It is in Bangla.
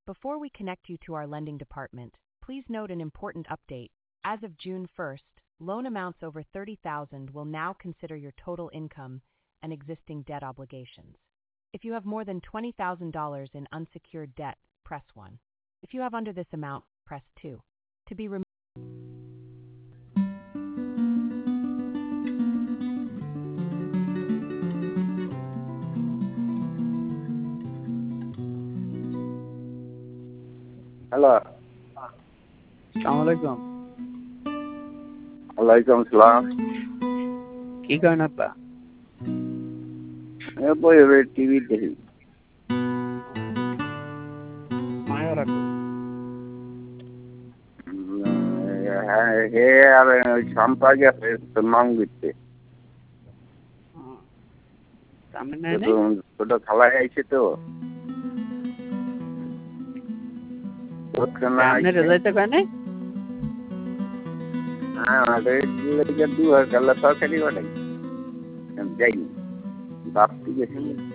Before we connect you to our lending department, please note an important update. As of June 1st, loan amounts over $30,000 will now consider your total income and existing debt obligations. If you have more than $20,000 in unsecured debt, press 1. If you have under this amount, press 2. To be removed. Hello. Assalamualaikum. Waalaikumsalam. কি করেন আপা? বই টিভি দেখি। মায়ের রাখো। হে আর শাম্পা গেছে মাং দিতে। সামনে নাই? ছোট খালা আইছে তো। সামনে রেজাইতে কানে? আরে লেগে দুয়ার কালা তরকারি বানাই। যাই বাপ ঠিক আছে।